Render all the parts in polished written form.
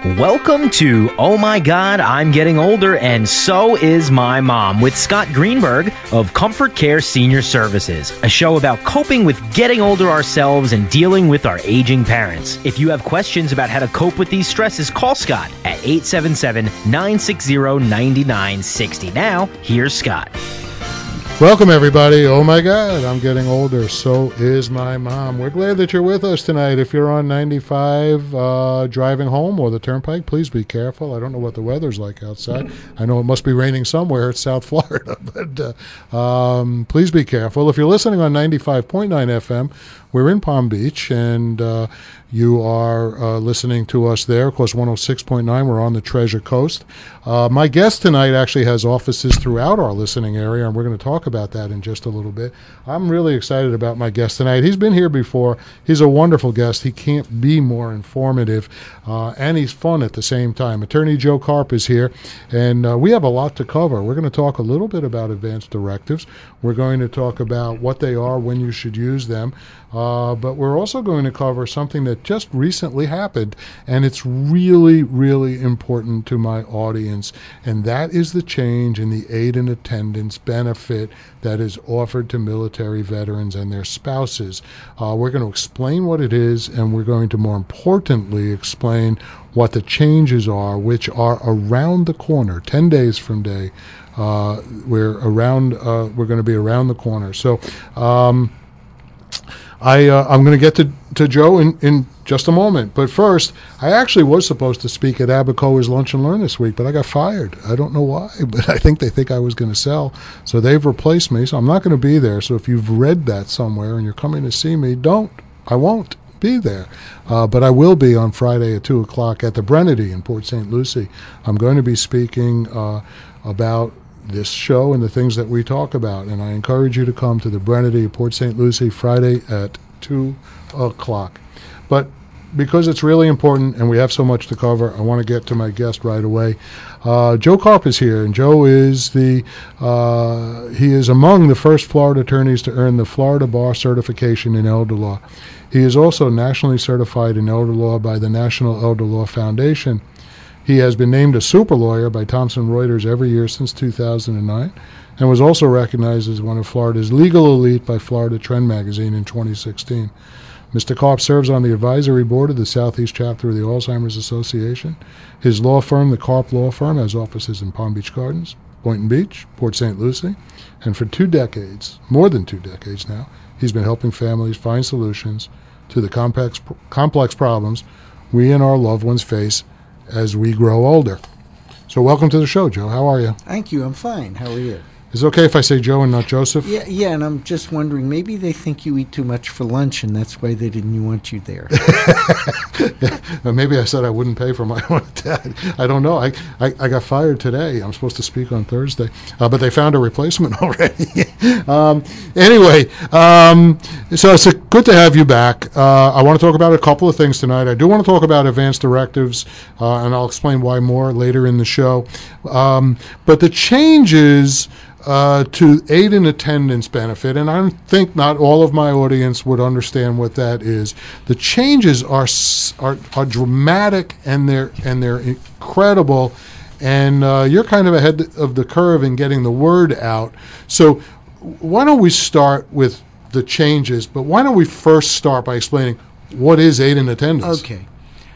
Welcome to Oh My God, I'm Getting Older, and So Is My Mom with Scott Greenberg of Comfort Care Senior Services, a show about coping with getting older ourselves and dealing with our aging parents. If you have questions about how to cope with these stresses, call Scott at 877-960-9960. Now, here's Scott. Welcome, everybody. Oh, my God, I'm getting older. So is my mom. We're glad that you're with us tonight. If you're on 95 driving home or the Turnpike, please be careful. I don't know what the weather's like outside. I know it must be raining somewhere. It's South Florida. But please be careful. If you're listening on 95.9 FM, we're in Palm Beach, and you are listening to us there. Of course, 106.9, we're on the Treasure Coast. My guest tonight actually has offices throughout our listening area, and we're going to talk about that in just a little bit. I'm really excited about my guest tonight. He's been here before. He's a wonderful guest. He can't be more informative, and he's fun at the same time. Attorney Joe Karp is here, and we have a lot to cover. We're going to talk a little bit about advance directives. We're going to talk about what they are, when you should use them, but we're also going to cover something that just recently happened, and it's really, really important to my audience, and that is the change in the aid and attendance benefit that is offered to military veterans and their spouses. We're going to explain what it is, and we're going to, more importantly, explain what the changes are, which are around the corner, 10 days from today. We're going to be around the corner. So I'm going to get to Joe in just a moment. But first, I actually was supposed to speak at Abacoa's Lunch and Learn this week, but I got fired. I don't know why, but I think they think I was going to sell. So they've replaced me, so I'm not going to be there. So if you've read that somewhere and you're coming to see me, I won't be there. But I will be on Friday at 2 o'clock at the Brennedy in Port St. Lucie. I'm going to be speaking about this show and the things that we talk about, and I encourage you to come to the Brennedy at Port St. Lucie Friday at 2 o'clock. But because it's really important and we have so much to cover, I want to get to my guest right away. Joe Karp is here, and Joe is he is among the first Florida attorneys to earn the Florida Bar Certification in Elder Law. He is also nationally certified in elder law by the National Elder Law Foundation. He has been named a super lawyer by Thomson Reuters every year since 2009, and was also recognized as one of Florida's legal elite by Florida Trend magazine in 2016. Mr. Karp serves on the advisory board of the Southeast chapter of the Alzheimer's Association. His law firm, the Karp Law Firm, has offices in Palm Beach Gardens, Boynton Beach, Port St. Lucie, and for 2 decades, more than 2 decades now, he's been helping families find solutions to the complex problems we and our loved ones face as we grow older. So welcome to the show, Joe. How are you? Thank you. I'm fine. How are you? Is it okay if I say Joe and not Joseph? Yeah, and I'm just wondering, maybe they think you eat too much for lunch, and that's why they didn't want you there. Maybe I said I wouldn't pay for my own dad. I don't know. I got fired today. I'm supposed to speak on Thursday, but they found a replacement already. Anyway, so it's good to have you back. I want to talk about a couple of things tonight. I do want to talk about advance directives, and I'll explain why more later in the show. But the changes to aid and attendance benefit, and I think not all of my audience would understand what that is. The changes are dramatic, and they're incredible, and you're kind of ahead of the curve in getting the word out. So why don't we start with the changes, but why don't we first start by explaining what is aid and attendance? Okay.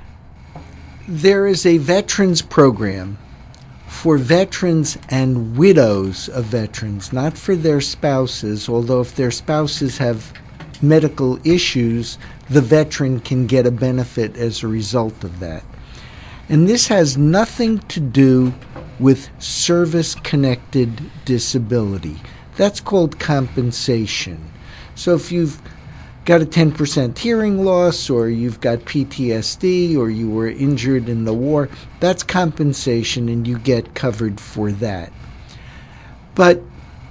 There is a veterans program for veterans and widows of veterans, not for their spouses, although if their spouses have medical issues, the veteran can get a benefit as a result of that. And this has nothing to do with service-connected disability. That's called compensation. So if you've got a 10% hearing loss, or you've got PTSD, or you were injured in the war, that's compensation, and you get covered for that. But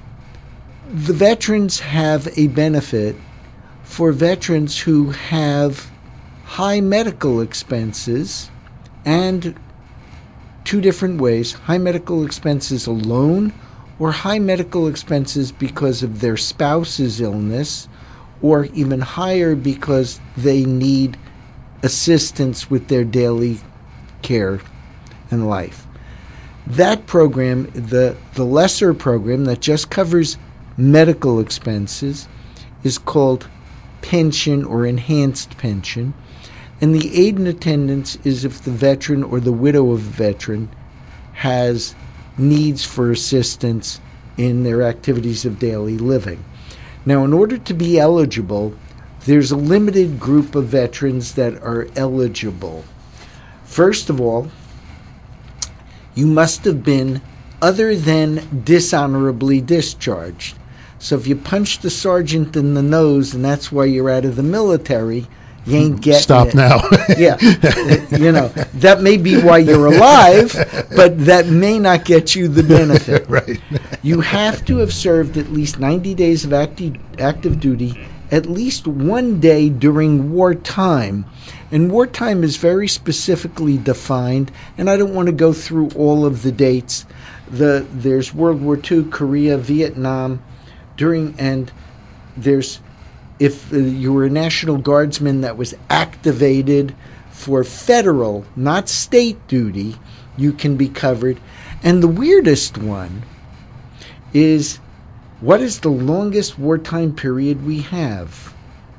the veterans have a benefit for veterans who have high medical expenses, and 2 different ways: high medical expenses alone, or high medical expenses because of their spouse's illness, or even higher because they need assistance with their daily care and life. That program, the lesser program that just covers medical expenses, is called pension or enhanced pension. And the aid and attendance is if the veteran or the widow of a veteran has needs for assistance in their activities of daily living. Now, in order to be eligible, there's a limited group of veterans that are eligible. First of all, you must have been other than dishonorably discharged. So if you punched a sergeant in the nose and that's why you're out of the military, you ain't getting Stop it. now. Yeah. That may be why you're alive, but that may not get you the benefit. Right. You have to have served at least 90 days of active duty, at least one day during wartime. And wartime is very specifically defined, and I don't want to go through all of the dates. There's World War II, Korea, Vietnam, and there's, if you were a National Guardsman that was activated for federal, not state duty, you can be covered. And the weirdest one is, what is the longest wartime period we have?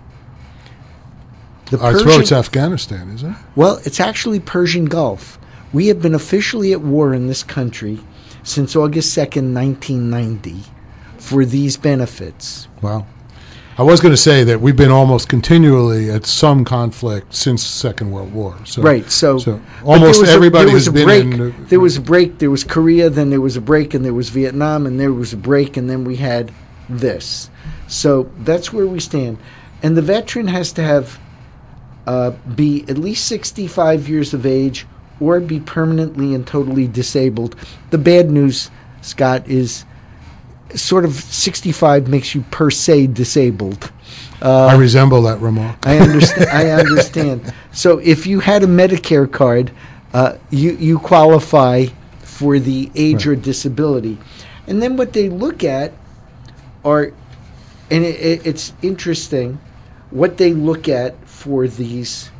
I suppose it's Afghanistan, isn't it? Well, it's actually Persian Gulf. We have been officially at war in this country since August 2nd, 1990, for these benefits. Wow. I was going to say that we've been almost continually at some conflict since the Second World War. So, right. So almost everybody has been in. There was a break. There was Korea, then there was a break, and there was Vietnam, and there was a break, and then we had this. So that's where we stand. And the veteran has to have be at least 65 years of age or be permanently and totally disabled. The bad news, Scott, is sort of 65 makes you per se disabled. I resemble that remark. I understand. I understand. So if you had a Medicare card, you qualify for the age or disability. And then what they look at are, and it's interesting, what they look at for these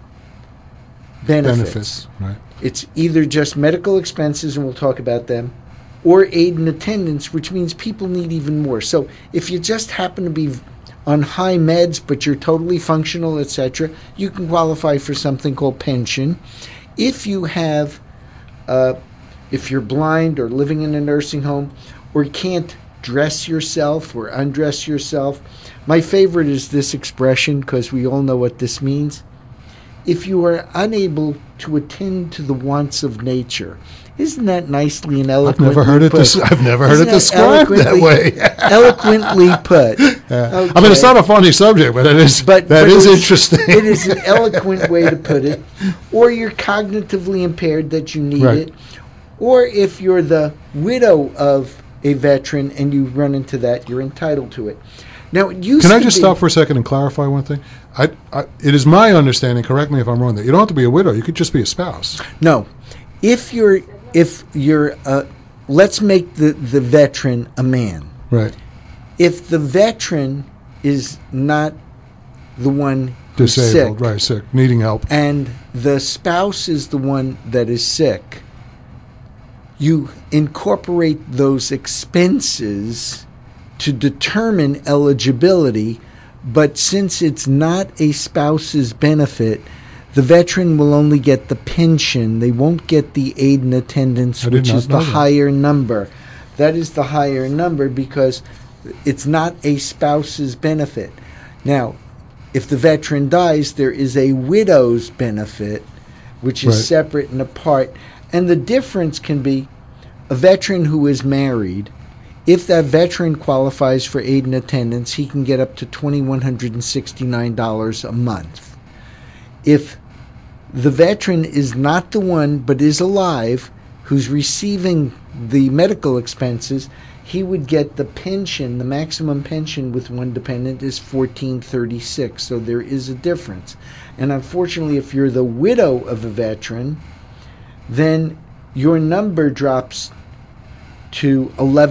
benefits. Right. It's either just medical expenses, and we'll talk about them, or aid and attendance, which means people need even more. So if you just happen to be on high meds, but you're totally functional, etc., you can qualify for something called pension. If you have, if you're blind or living in a nursing home, or can't dress yourself or undress yourself, my favorite is this expression because we all know what this means. If you are unable to attend to the wants of nature. Isn't that nicely and eloquently I've never heard it. I've never heard it described that way. Eloquently put. Okay. I mean, it's not a funny subject, but it is. That is interesting. It is an eloquent way to put it. Or you're cognitively impaired that you need it. Or if you're the widow of a veteran and you run into that, you're entitled to it. Now, it used Can I just stop for a second and clarify one thing? It is my understanding, correct me if I'm wrong, that you don't have to be a widow. You could just be a spouse. No. If you're let's make the veteran a man. Right. If the veteran is not the one who's disabled, sick, right, sick, needing help, and the spouse is the one that is sick, you incorporate those expenses to determine eligibility, but since it's not a spouse's benefit, the veteran will only get the pension. They won't get the aid and attendance, which is the higher number. That is the higher number because it's not a spouse's benefit. Now, if the veteran dies, there is a widow's benefit, which is separate and apart. And the difference can be a veteran who is married. If that veteran qualifies for aid and attendance, he can get up to $2,169 a month. If the veteran is not the one but is alive who's receiving the medical expenses, he would get the pension. The maximum pension with one dependent is $1,436, so there is a difference. And unfortunately, if you're the widow of a veteran, then your number drops to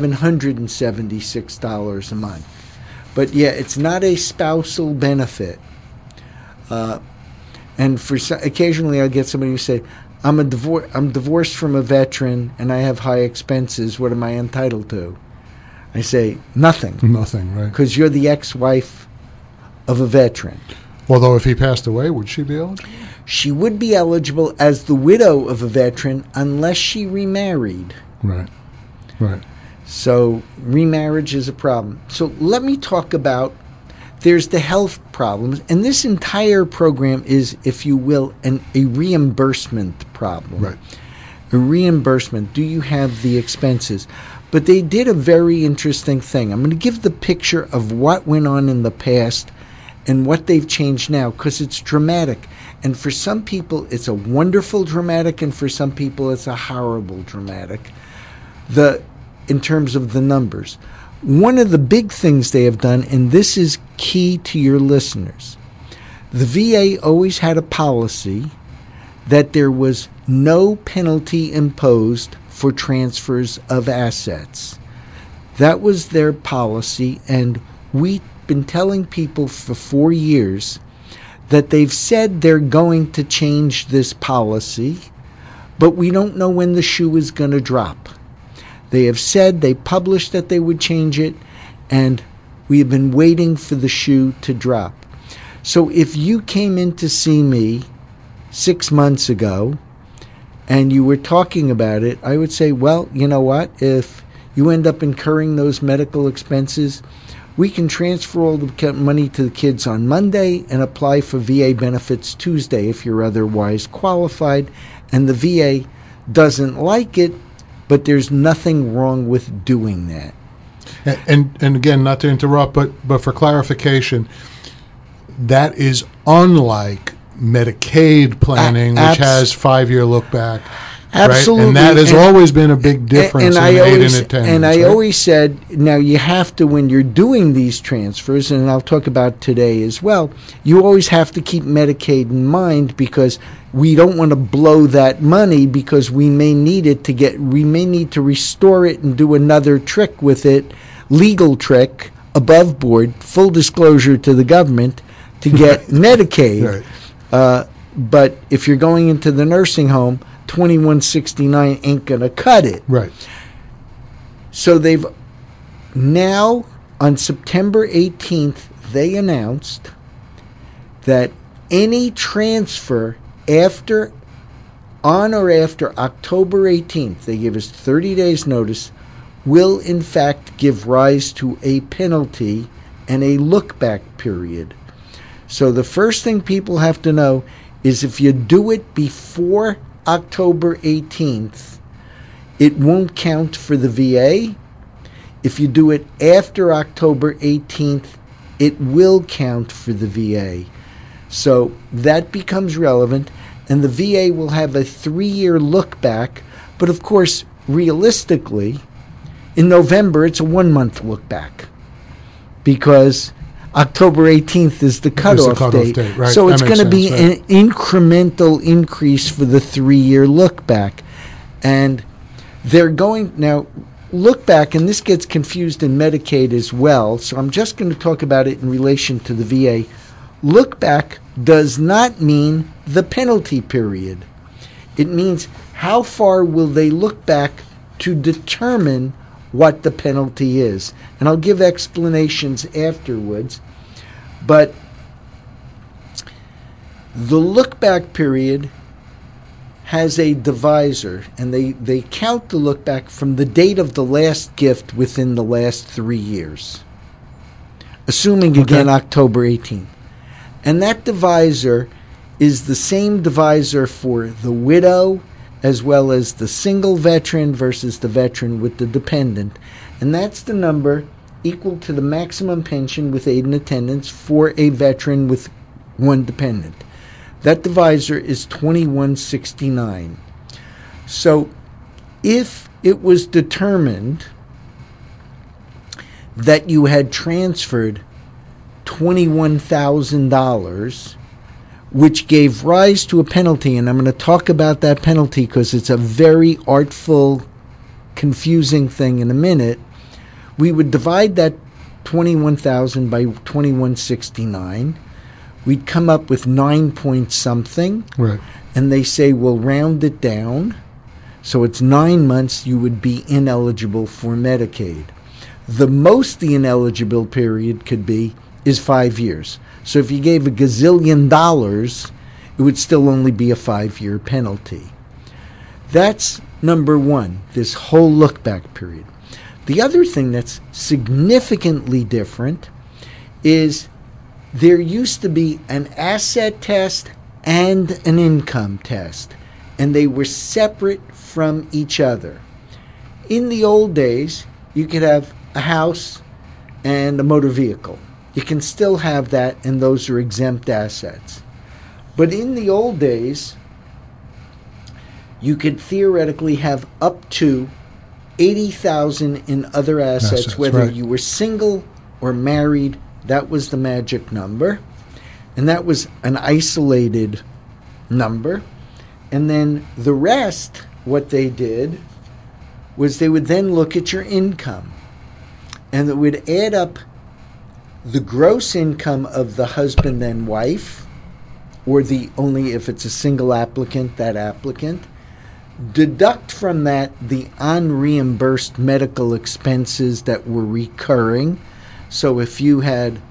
$1,176 a month. But yeah, it's not a spousal benefit. And occasionally I'll get somebody who say, I'm divorced from a veteran and I have high expenses. What am I entitled to? I say nothing. Nothing, right? Because you're the ex-wife of a veteran. Although if he passed away, would she be eligible? She would be eligible as the widow of a veteran unless she remarried. Right. Right. So remarriage is a problem. So let me talk about, there's the health problems, and this entire program is, if you will, a reimbursement problem. Right. A reimbursement. Do you have the expenses? But they did a very interesting thing. I'm going to give the picture of what went on in the past and what they've changed now, because it's dramatic. And for some people, it's a wonderful dramatic, and for some people, it's a horrible dramatic. In terms of the numbers. One of the big things they have done, and this is key to your listeners, the VA always had a policy that there was no penalty imposed for transfers of assets. That was their policy, and we've been telling people for 4 years that they've said they're going to change this policy, but we don't know when the shoe is going to drop. They have said, they published that they would change it, and we have been waiting for the shoe to drop. So if you came in to see me 6 months ago and you were talking about it, I would say, well, you know what? If you end up incurring those medical expenses, we can transfer all the money to the kids on Monday and apply for VA benefits Tuesday if you're otherwise qualified. And the VA doesn't like it, but there's nothing wrong with doing that. And again, not to interrupt, but for clarification, that is unlike Medicaid planning, which has 5-year look back. Absolutely. Right? And that has always been a big difference in aid and attendance. And I always said, now you have to, when you're doing these transfers, and I'll talk about today as well, you always have to keep Medicaid in mind, because we don't want to blow that money, because we may need to restore it and do another trick with it, legal trick, above board, full disclosure to the government, to get Medicaid. Right. But if you're going into the nursing home, 2169 ain't going to cut it. Right. So they've now, on September 18th, they announced that any transfer on or after October 18th, they give us 30 days notice, will in fact give rise to a penalty and a look-back period. So the first thing people have to know is if you do it before October 18th, it won't count for the VA. If you do it after October 18th, it will count for the VA. So that becomes relevant, and the VA will have a 3-year look back. But of course, realistically, in November, it's a 1-month look back, because October 18th is the cutoff date. Right. So it's going to be an incremental increase for the 3-year look back. And they're going, now, look back, and this gets confused in Medicaid as well, so I'm just going to talk about it in relation to the VA. Look back does not mean the penalty period. It means how far will they look back to determine what the penalty is. And I'll give explanations afterwards. But the look-back period has a divisor, and they count the look-back from the date of the last gift within the last 3 years, assuming, again, October 18th. And that divisor is the same divisor for the widow as well as the single veteran versus the veteran with the dependent. And that's the number equal to the maximum pension with aid and attendance for a veteran with one dependent. That divisor is 2169. So if it was determined that you had transferred $21,000, which gave rise to a penalty, and I'm going to talk about that penalty because it's a very artful, confusing thing in a minute, we would divide that $21,000 by 2169, we'd come up with 9 point something, Right. and they say, we'll round it down. So it's 9 months you would be ineligible for Medicaid. The most the ineligible period could be is 5 years. So if you gave a gazillion dollars, it would still only be a 5-year penalty. That's number one, this whole look-back period. The other thing that's significantly different is there used to be an asset test and an income test, and they were separate from each other. In the old days, you could have a house and a motor vehicle. You can still have that, and those are exempt assets. But in the old days, you could theoretically have up to $80,000 in other assets, whether right. you were single or married. That was the magic number. And that was an isolated number. And then the rest, what they did was they would then look at your income. And it would add up the gross income of the husband and wife, or the only if it's a single applicant, that applicant. Deduct from that the unreimbursed medical expenses that were recurring. So if you had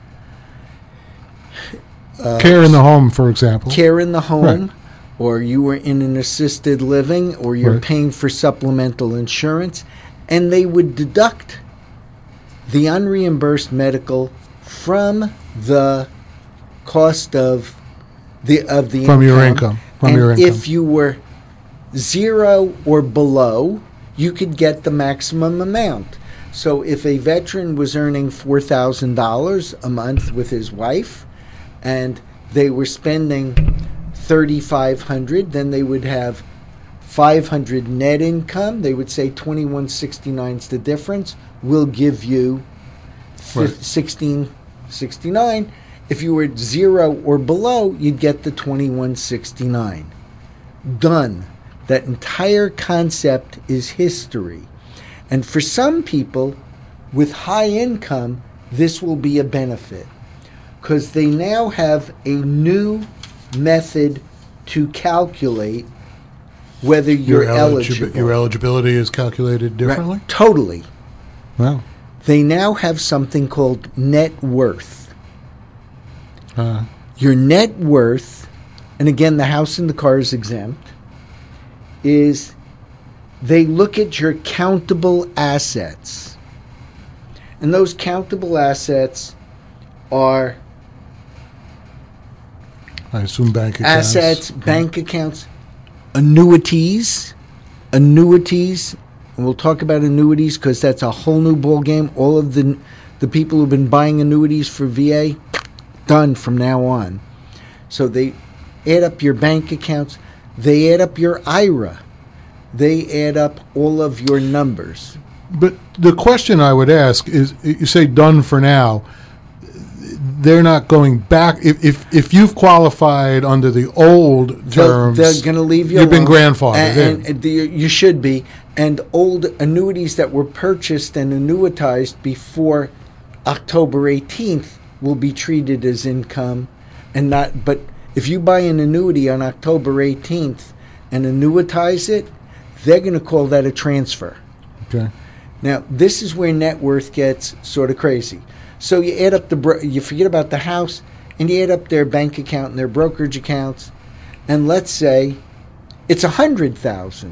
care in the home, for example. Care in the home, right. Or you were in an assisted living, or you're right. paying for supplemental insurance, and they would deduct the unreimbursed medical from the cost of the from income. Your income. From and your income. If you were 0 or below, you could get the maximum amount. So if a veteran was earning $4,000 a month with his wife, and they were spending $3,500, then they would have $500 net income. They would say $2,169 is the difference. We'll give you $1,669. If you were at 0 or below, you'd get the $2,169. Done. That entire concept is history. And for some people with high income, this will be a benefit, because they now have a new method to calculate whether you're eligible. Your eligibility is calculated differently? Right. Totally. Wow. They now have something called net worth. Your net worth, and again, the house and the car is exempt, is they look at your countable assets. And those countable assets are I assume bank accounts. Assets, bank accounts, annuities, and we'll talk about annuities because that's a whole new ball game. All of the people who've been buying annuities for VA, done from now on. So they add up your bank accounts, they add up your IRA, they add up all of your numbers. But the question I would ask is, you say done for now. They're not going back. If you've qualified under the old terms, they're going to leave you You've been alone. grandfathered in. And you should be. And old annuities that were purchased and annuitized before October 18th will be treated as income, and not. But if you buy an annuity on October 18th and annuitize it, they're going to call that a transfer. Okay. Now, this is where net worth gets sort of crazy. So you add up you forget about the house, and you add up their bank account and their brokerage accounts, and let's say it's $100,000.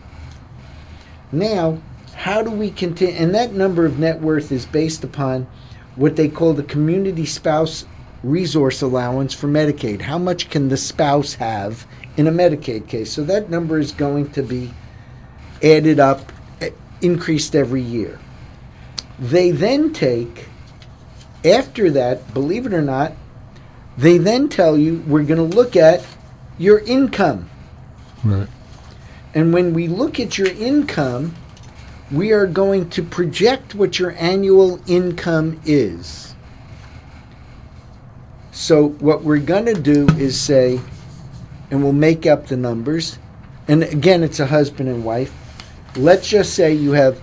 Now, how do we continue? And that number of net worth is based upon what they call the community spouse resource allowance for Medicaid. How much can the spouse have in a Medicaid case? So that number is going to be added up, increased every year. They then take, after that, believe it or not, they then tell you, we're going to look at your income. Right. And when we look at your income, we are going to project what your annual income is. So what we're going to do is say, and we'll make up the numbers, and again, it's a husband and wife. Let's just say you have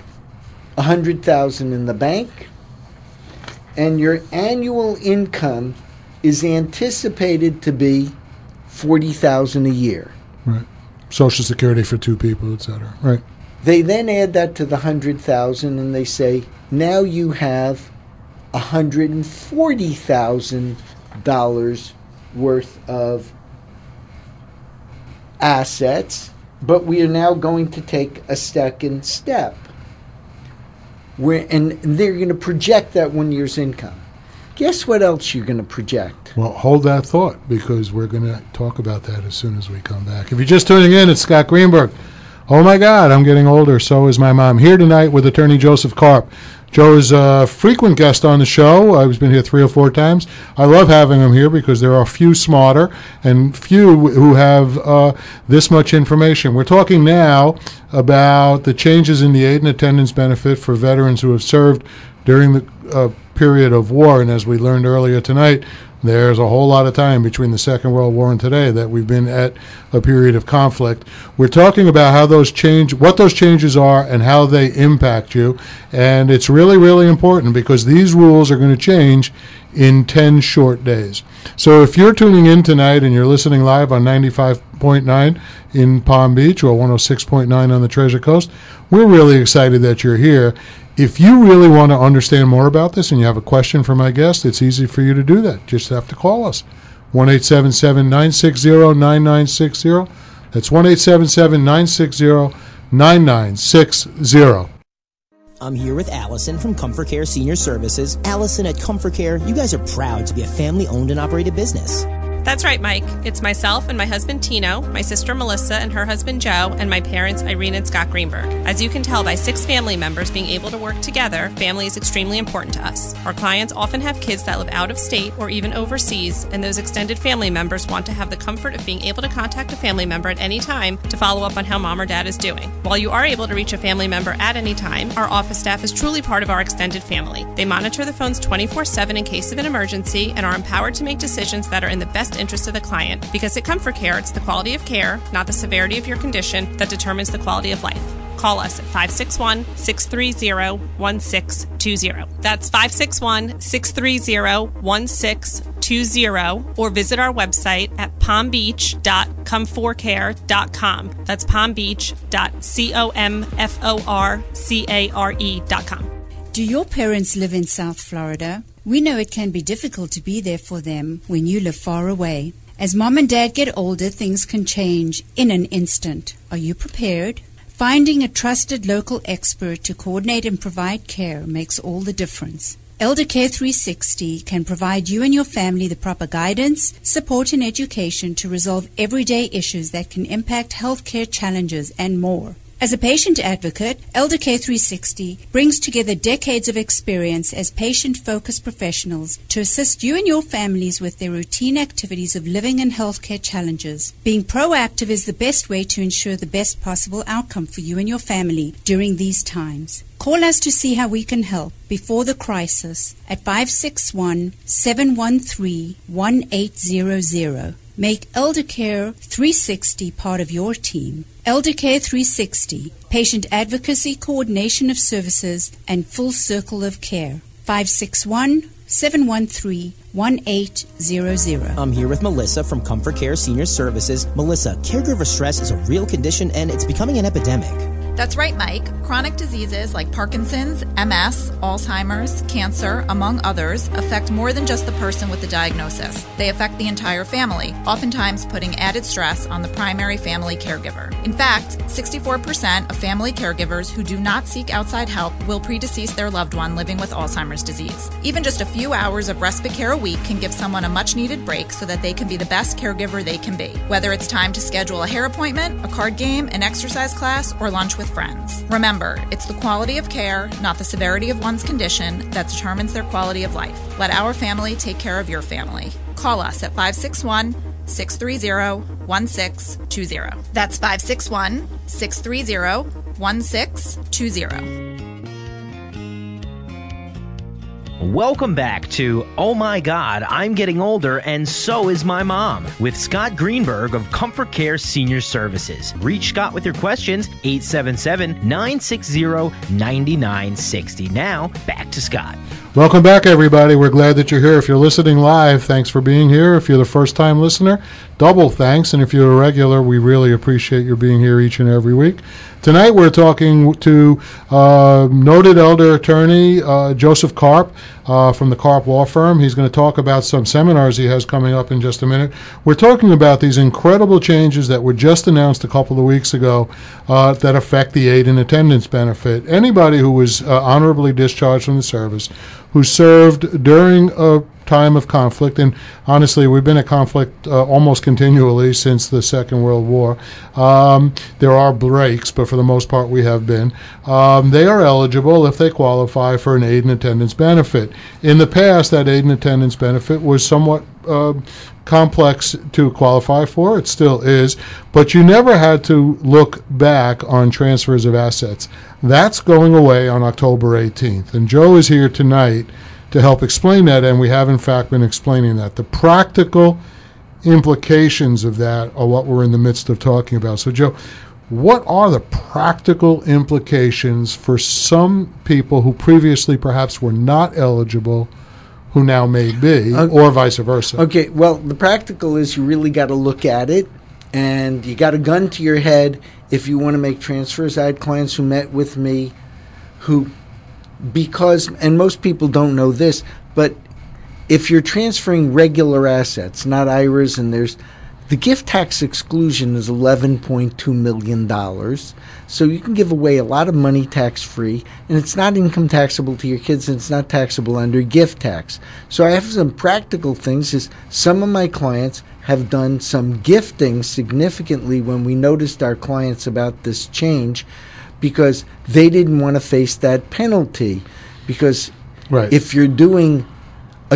$100,000 in the bank, and your annual income is anticipated to be $40,000 a year. Right. Social Security for two people, etc. Right. They then add that to the $100,000 and they say, now you have $140,000 worth of assets, but we are now going to take a second step. And they're going to project that 1 year's income. Guess what else you're going to project? Well, hold that thought, because we're going to talk about that as soon as we come back. If you're just tuning in, it's Scott Greenberg. Oh my God, I'm getting older, so is my mom. Here tonight with attorney Joseph Karp. Joe is a frequent guest on the show. He's been here 3 or 4 times. I love having him here because there are few smarter and few who have this much information. We're talking now about the changes in the aid and attendance benefit for veterans who have served during the period of war. And as we learned earlier tonight, there's a whole lot of time between the Second World War and today that we've been at a period of conflict. We're talking about how those change, what those changes are, and how they impact you. And it's really, really important because these rules are going to change in 10 short days. So if you're tuning in tonight and you're listening live on 95.9 in Palm Beach or 106.9 on the Treasure Coast, we're really excited that you're here. If you really want to understand more about this and you have a question for my guest, it's easy for you to do that. Just have to call us. 1-877-960-9960. That's 1-877-960-9960. I'm here with Allison from Comfort Care Senior Services. Allison, at Comfort Care, you guys are proud to be a family-owned and operated business. That's right, Mike. It's myself and my husband Tino, my sister Melissa and her husband Joe, and my parents Irene and Scott Greenberg. As you can tell by 6 family members being able to work together, family is extremely important to us. Our clients often have kids that live out of state or even overseas, and those extended family members want to have the comfort of being able to contact a family member at any time to follow up on how mom or dad is doing. While you are able to reach a family member at any time, our office staff is truly part of our extended family. They monitor the phones 24/7 in case of an emergency and are empowered to make decisions that are in the best interest of the client, because at Comfort Care, it's the quality of care, not the severity of your condition, that determines the quality of life. Call us at 561-630-1620. That's 561-630-1620, or visit our website at palmbeach.comforcare.com. That's palmbeach.comforcare.com. Do your parents live in South Florida? We know it can be difficult to be there for them when you live far away. As mom and dad get older, things can change in an instant. Are you prepared? Finding a trusted local expert to coordinate and provide care makes all the difference. Elder Care 360 can provide you and your family the proper guidance, support, and education to resolve everyday issues that can impact healthcare challenges and more. As a patient advocate, Elder Care 360 brings together decades of experience as patient-focused professionals to assist you and your families with their routine activities of living and healthcare challenges. Being proactive is the best way to ensure the best possible outcome for you and your family during these times. Call us to see how we can help before the crisis at 561-713-1800. Make Elder Care 360 part of your team. Elder Care 360, patient advocacy, coordination of services, and full circle of care. 561-713-1800. I'm here with Melissa from Comfort Care Senior Services. Melissa, caregiver stress is a real condition and it's becoming an epidemic. That's right, Mike. Chronic diseases like Parkinson's, MS, Alzheimer's, cancer, among others, affect more than just the person with the diagnosis. They affect the entire family, oftentimes putting added stress on the primary family caregiver. In fact, 64% of family caregivers who do not seek outside help will predecease their loved one living with Alzheimer's disease. Even just a few hours of respite care a week can give someone a much-needed break so that they can be the best caregiver they can be. Whether it's time to schedule a hair appointment, a card game, an exercise class, or lunch with friends. Remember, it's the quality of care, not the severity of one's condition, that determines their quality of life. Let our family take care of your family. Call us at 561-630-1620. That's 561-630-1620. Welcome back to Oh My God, I'm Getting Older and So Is My Mom with Scott Greenberg of Comfort Care Senior Services. Reach Scott with your questions, 877-960-9960. Now, back to Scott. Welcome back, everybody. We're glad that you're here. If you're listening live, thanks for being here. If you're the first-time listener, double thanks. And if you're a regular, we really appreciate your being here each and every week. Tonight we're talking to noted elder attorney Joseph Karp from the Karp Law Firm. He's going to talk about some seminars he has coming up in just a minute. We're talking about these incredible changes that were just announced a couple of weeks ago that affect the aid and attendance benefit. Anybody who was honorably discharged from the service, who served during a time of conflict, and honestly, we've been at conflict almost continually since the Second World War. There are breaks, but for the most part, we have been. They are eligible if they qualify for an aid and attendance benefit. In the past, that aid and attendance benefit was somewhat complex to qualify for. It still is, but you never had to look back on transfers of assets. That's going away on October 18th, and Joe is here tonight to help explain that, and we have in fact been explaining that. The practical implications of that are what we're in the midst of talking about. So Joe, what are the practical implications for some people who previously perhaps were not eligible, who now may be, or vice versa? Okay, well, the practical is you really got to look at it, and you got a gun to your head if you want to make transfers. I had clients who met with me who, because, and most people don't know this, but if you're transferring regular assets, not IRAs, and there's the gift tax exclusion is $11.2 million. So you can give away a lot of money tax-free, and it's not income taxable to your kids, and it's not taxable under gift tax. So I have some practical things. Is some of my clients have done some gifting significantly when we noticed our clients about this change, because they didn't want to face that penalty. Because if you're doing a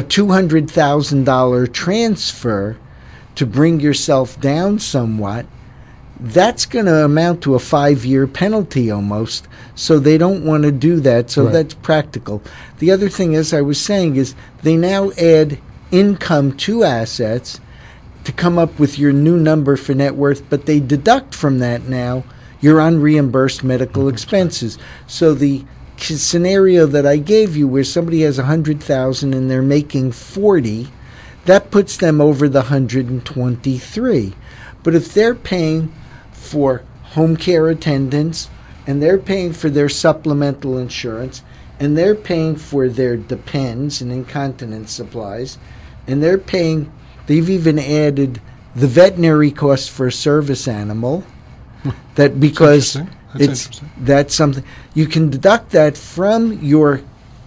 $200,000 transfer to bring yourself down somewhat, that's going to amount to a 5-year penalty almost. So they don't want to do that. So that's practical. The other thing, as I was saying, is they now add income to assets to come up with your new number for net worth, but they deduct from that now your unreimbursed medical expenses. So the scenario that I gave you, where somebody has $100,000 and they're making $40,000, that puts them over the $123,000. But if they're paying for home care attendance, and they're paying for their supplemental insurance, and they're paying for their depends and incontinence supplies, and they've even added the veterinary costs for a service animal, that because that's something you can deduct that from your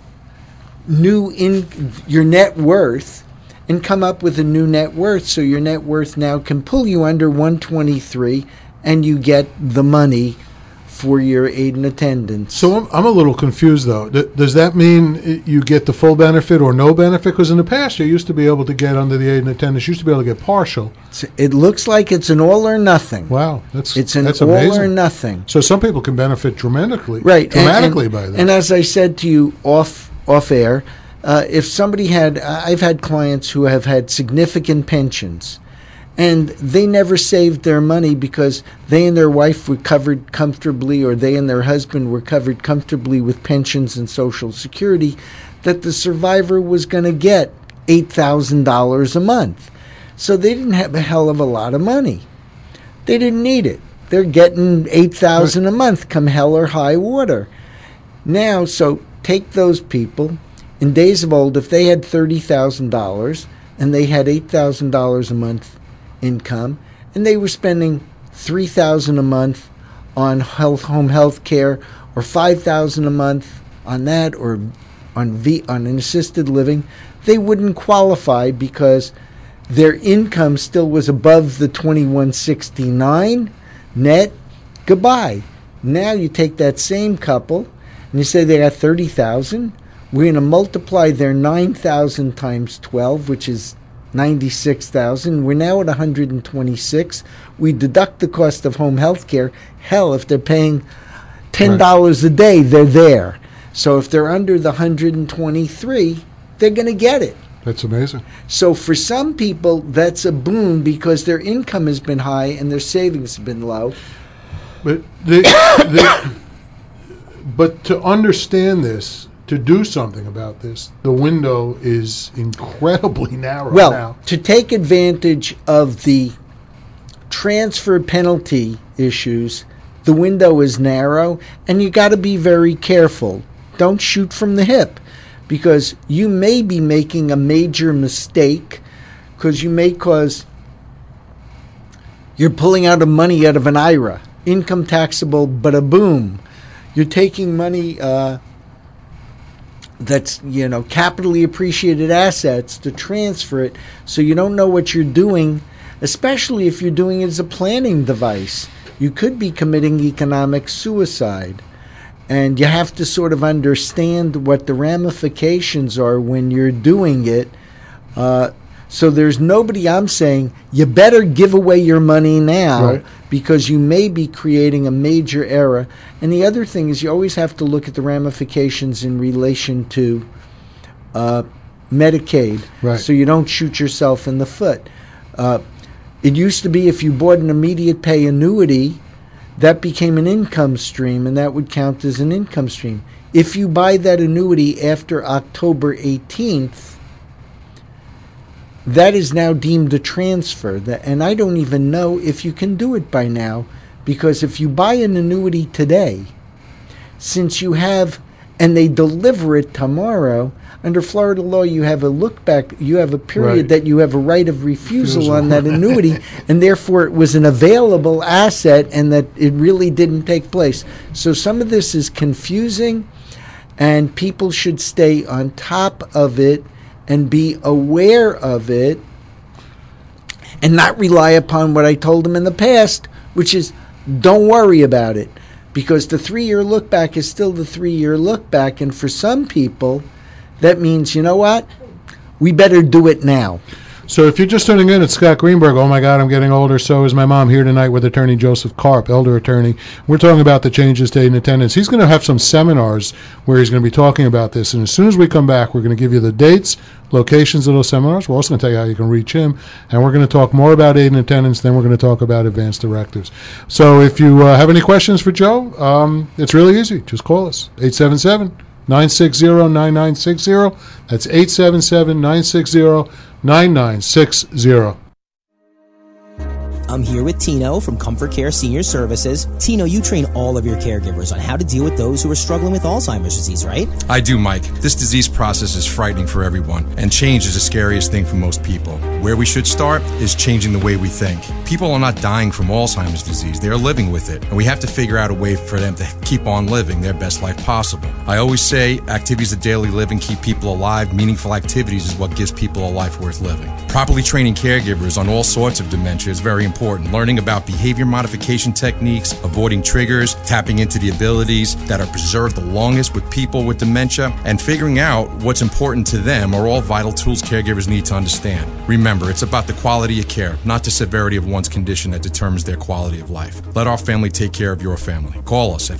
your net worth and come up with a new net worth. So your net worth now can pull you under 123, and you get the money for your aid and attendance. So I'm a little confused, though. Does that mean you get the full benefit or no benefit? Because in the past, you used to be able to get under the aid and attendance. You used to be able to get partial. It looks like it's an all or nothing. Wow, that's an amazing. All or nothing. So some people can benefit dramatically by that. And as I said to you off air, if somebody I've had clients who have had significant pensions, and they never saved their money because they and their wife were covered comfortably, or they and their husband were covered comfortably with pensions and Social Security, that the survivor was going to get $8,000 a month. So they didn't have a hell of a lot of money. They didn't need it. They're getting $8,000 a month come hell or high water. Now, so take those people. In days of old, if they had $30,000 and they had $8,000 a month income, and they were spending $3,000 a month on home health care, or $5,000 a month on that, or on an assisted living, they wouldn't qualify because their income still was above the $2,169 net. Goodbye. Now you take that same couple and you say they got $30,000. We're going to multiply their $9,000 times 12, which is $96,000. We're now at $126,000. We deduct the cost of home health care. Hell, if they're paying $10 a day, they're there. So if they're under the $123,000, they're going to get it. That's amazing. So for some people, that's a boon because their income has been high and their savings have been low. But but to understand this, to do something about this. The window is incredibly narrow Well, now. to take advantage of the transfer penalty issues, the window is narrow, and you got to be very careful. Don't shoot from the hip, because you may be making a major mistake, because you're pulling out money out of an IRA, income taxable, bada boom. You're taking money that's, capitally appreciated assets to transfer it, so you don't know what you're doing, especially if you're doing it as a planning device. You could be committing economic suicide. And you have to sort of understand what the ramifications are when you're doing it. So there's nobody, I'm saying, you better give away your money now, right, because you may be creating a major error. And the other thing is you always have to look at the ramifications in relation to Medicaid, right, so you don't shoot yourself in the foot. It used to be if you bought an immediate pay annuity, that became an income stream, and that would count as an income stream. If you buy that annuity after October 18th, that is now deemed a transfer. And I don't even know if you can do it by now, because if you buy an annuity today, since you have, and they deliver it tomorrow, under Florida law, you have a look back, you have a period right, that you have a right of refusal on that annuity, and therefore it was an available asset and that it really didn't take place. So some of this is confusing, and people should stay on top of it and be aware of it and not rely upon what I told them in the past, which is don't worry about it, because the 3-year look back is still the 3-year look back, and for some people, that means, you know what? We better do it now. So if you're just tuning in, it's Scott Greenberg. Oh, my God, I'm getting older. So is my mom, here tonight with attorney Joseph Karp, elder attorney. We're talking about the changes to aid and attendance. He's going to have some seminars where he's going to be talking about this. And as soon as we come back, we're going to give you the dates, locations of those seminars. We're also going to tell you how you can reach him. And we're going to talk more about aid and attendance. Then we're going to talk about advanced directives. So if you have any questions for Joe, it's really easy. Just call us, 877-960-9960. That's 877-960-9960. I'm here with Tino from Comfort Care Senior Services. Tino, you train all of your caregivers on how to deal with those who are struggling with Alzheimer's disease, right? I do, Mike. This disease process is frightening for everyone, and change is the scariest thing for most people. Where we should start is changing the way we think. People are not dying from Alzheimer's disease. They are living with it, and we have to figure out a way for them to keep on living their best life possible. I always say activities of daily living keep people alive. Meaningful activities is what gives people a life worth living. Properly training caregivers on all sorts of dementia is very important. Learning about behavior modification techniques, avoiding triggers, tapping into the abilities that are preserved the longest with people with dementia, and figuring out what's important to them are all vital tools caregivers need to understand. Remember, it's about the quality of care, not the severity of one's condition that determines their quality of life. Let our family take care of your family. Call us at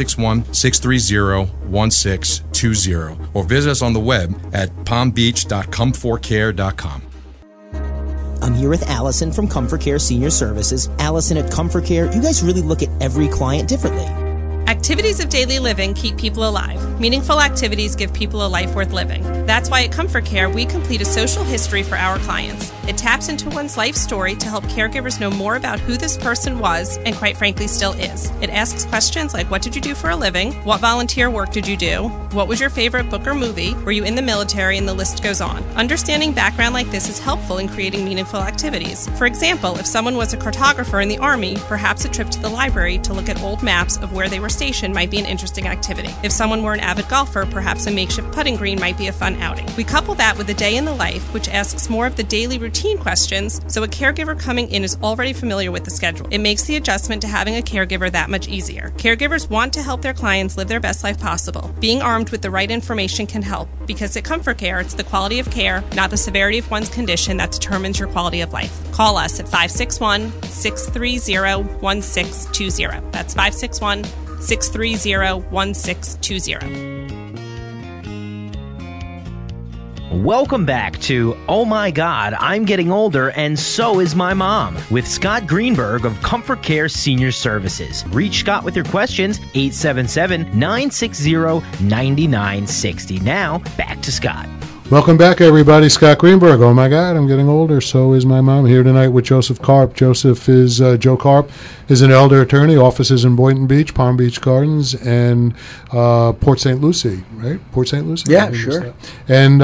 561-630-1620 or visit us on the web at palmbeach.comfortcare.com. I'm here with Allison from Comfort Care Senior Services. Allison, at Comfort Care, you guys really look at every client differently. Activities of daily living keep people alive. Meaningful activities give people a life worth living. That's why at Comfort Care, we complete a social history for our clients. It taps into one's life story to help caregivers know more about who this person was and, quite frankly, still is. It asks questions like, what did you do for a living? What volunteer work did you do? What was your favorite book or movie? Were you in the military? And the list goes on. Understanding background like this is helpful in creating meaningful activities. For example, if someone was a cartographer in the Army, perhaps a trip to the library to look at old maps of where they were station might be an interesting activity. If someone were an avid golfer, perhaps a makeshift putting green might be a fun outing. We couple that with a day in the life, which asks more of the daily routine questions, so a caregiver coming in is already familiar with the schedule. It makes the adjustment to having a caregiver that much easier. Caregivers want to help their clients live their best life possible. Being armed with the right information can help, because at Comfort Care, it's the quality of care, not the severity of one's condition, that determines your quality of life. Call us at 561-630-1620. That's 561-630-1620. Welcome back to Oh My God, I'm Getting Older and So Is My Mom with Scott Greenberg of Comfort Care Senior Services. Reach Scott with your questions, 877-960-9960. Now, back to Scott. Welcome back, everybody. Scott Greenberg. Oh, my God, I'm getting older. So is my mom. Here tonight with Joseph Karp. Joe Karp is an elder attorney. Offices in Boynton Beach, Palm Beach Gardens, and Port St. Lucie, right? Port St. Lucie? Yeah, sure. And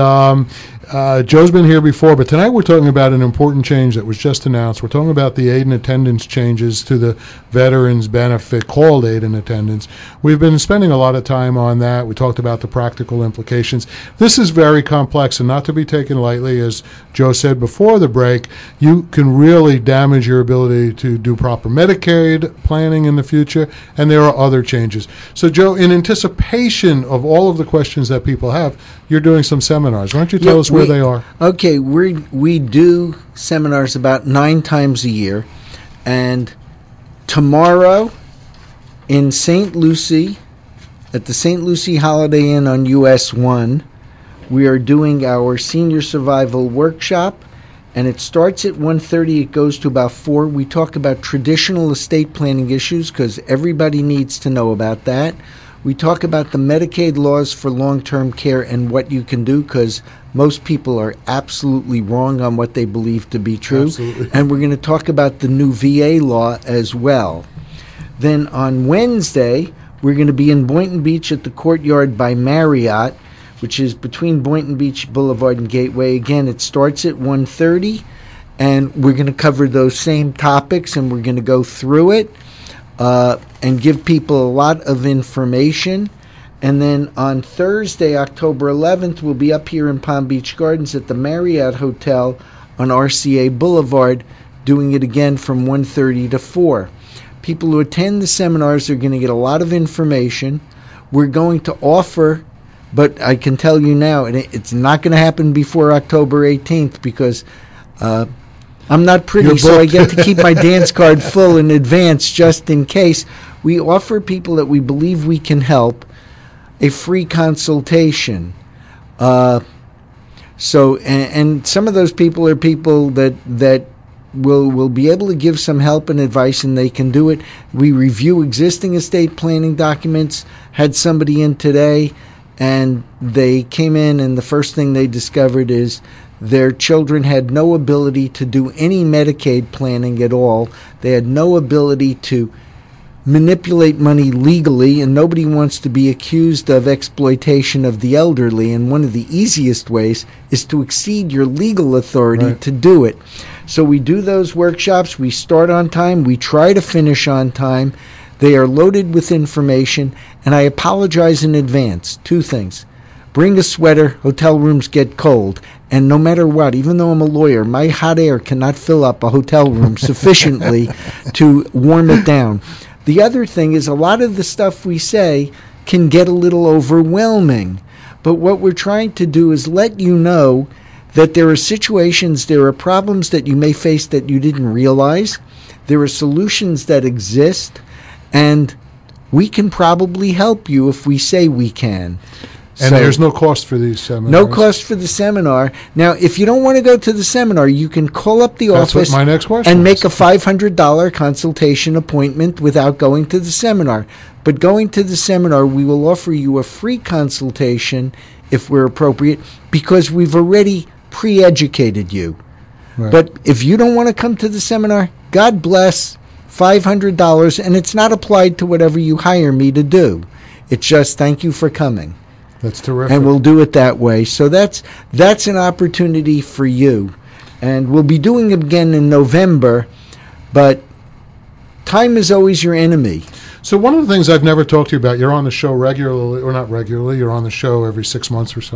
Joe's been here before, but tonight we're talking about an important change that was just announced. We're talking about the aid and attendance changes to the veterans benefit called aid and attendance. We've been spending a lot of time on that. We talked about the practical implications. This is very complex and not to be taken lightly. As Joe said before the break, you can really damage your ability to do proper Medicaid planning in the future, and there are other changes. So, Joe, in anticipation of all of the questions that people have, you're doing some seminars. Why don't you tell us where they are? Okay, we do seminars about 9 times a year, and tomorrow in St. Lucie, at the St. Lucie Holiday Inn on US 1, we are doing our senior survival workshop, and it starts at 1:30. It goes to about 4. We talk about traditional estate planning issues because everybody needs to know about that. We talk about the Medicaid laws for long-term care and what you can do because most people are absolutely wrong on what they believe to be true. Absolutely. And we're going to talk about the new VA law as well. Then on Wednesday, we're going to be in Boynton Beach at the Courtyard by Marriott, which is between Boynton Beach Boulevard and Gateway. Again, it starts at 1:30, and we're going to cover those same topics, and we're going to go through it and give people a lot of information. And then on Thursday, October 11th, we'll be up here in Palm Beach Gardens at the Marriott Hotel on RCA Boulevard, doing it again from 1:30 to 4. People who attend the seminars are going to get a lot of information. We're going to offer, but I can tell you now, and it's not going to happen before October 18th because I'm not pretty, so I get to keep my dance card full in advance just in case. We offer people that we believe we can help a free consultation. So some of those people are people that will be able to give some help and advice, and they can do it. We review existing estate planning documents. Had somebody in today, and they came in, and the first thing they discovered is their children had no ability to do any Medicaid planning at all. They had no ability to manipulate money legally, and nobody wants to be accused of exploitation of the elderly. And one of the easiest ways is to exceed your legal authority to do it. So we do those workshops. We start on time. We try to finish on time. They are loaded with information, and I apologize in advance. 2 things. Bring a sweater. Hotel rooms get cold. And no matter what, even though I'm a lawyer, my hot air cannot fill up a hotel room sufficiently to warm it down. The other thing is a lot of the stuff we say can get a little overwhelming. But what we're trying to do is let you know that there are situations, there are problems that you may face that you didn't realize. There are solutions that exist, and we can probably help you if we say we can. And so, there's no cost for these seminars. No cost for the seminar. Now, if you don't want to go to the seminar, you can call up the office what my next question and make a $500 consultation appointment without going to the seminar. But going to the seminar, we will offer you a free consultation if we're appropriate, because we've already pre-educated you. Right. But if you don't want to come to the seminar, God bless, $500, and it's not applied to whatever you hire me to do. It's just thank you for coming. That's terrific. And we'll do it that way. So that's an opportunity for you. And we'll be doing it again in November, but time is always your enemy. So one of the things I've never talked to you about, you're on the show regularly, or not regularly, you're on the show every 6 months or so.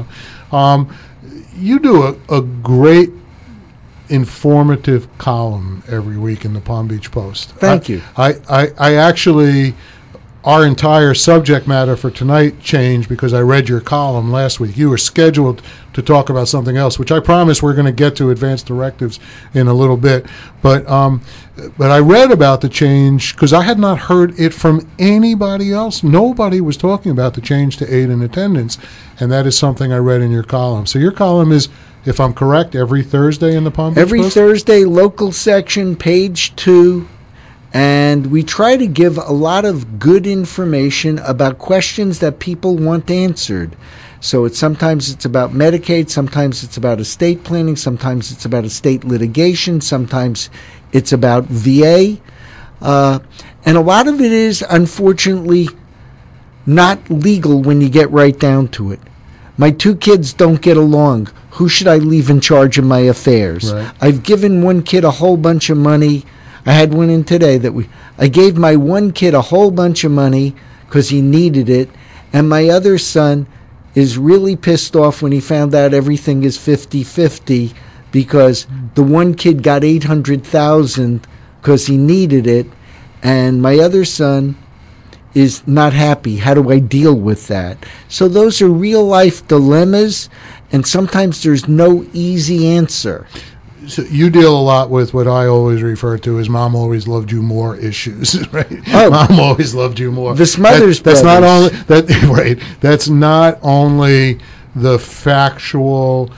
You do a great informative column every week in the Palm Beach Post. Thank you. I actually... Our entire subject matter for tonight changed because I read your column last week. You were scheduled to talk about something else, which I promise we're going to get to advanced directives in a little bit. But I read about the change because I had not heard it from anybody else. Nobody was talking about the change to aid in attendance, and that is something I read in your column. So your column is, if I'm correct, every Thursday in the Palm Beach Every Post? Thursday, local section, page 2. And we try to give a lot of good information about questions that people want answered. So sometimes it's about Medicaid, sometimes it's about estate planning, sometimes it's about estate litigation, sometimes it's about VA. And a lot of it is, unfortunately, not legal when you get right down to it. My 2 kids don't get along. Who should I leave in charge of my affairs? Right. I've given one kid a whole bunch of money. I had one in today I gave my one kid a whole bunch of money because he needed it, and my other son is really pissed off when he found out everything is 50-50 because the one kid got $800,000 because he needed it, and my other son is not happy. How do I deal with that? So those are real life dilemmas, and sometimes there's no easy answer. So you deal a lot with what I always refer to as "Mom always loved you more" issues, right? Oh, Mom always loved you more. The Smothers that's not only brothers. that, right? That's not only the factual,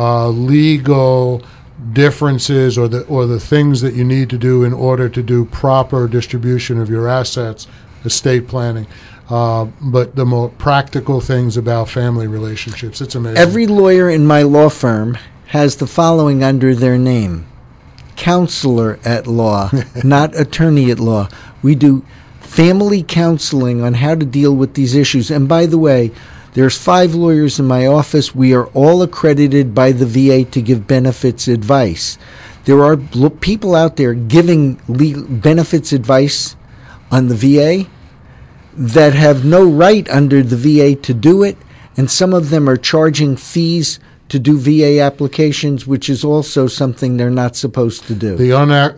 legal differences or the things that you need to do in order to do proper distribution of your assets, estate planning, but the more practical things about family relationships. It's amazing. Every lawyer in my law firm has the following under their name: counselor at law, not attorney at law. We do family counseling on how to deal with these issues. And by the way, there's 5 lawyers in my office. We are all accredited by the VA to give benefits advice. There are people out there giving legal benefits advice on the VA that have no right under the VA to do it, and some of them are charging fees to do VA applications, which is also something they're not supposed to do. The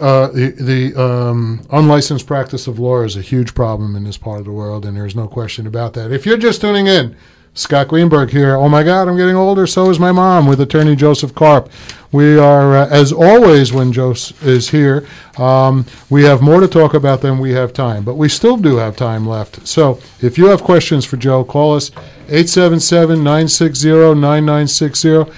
unlicensed practice of law is a huge problem in this part of the world, and there's no question about that. If you're just tuning in, Scott Greenberg here. Oh my God, I'm getting older, so is my mom, with attorney Joseph Karp. We are, as always, when Joseph is here, we have more to talk about than we have time, but we still do have time left. So if you have questions for Joe, call us 877-960-9960,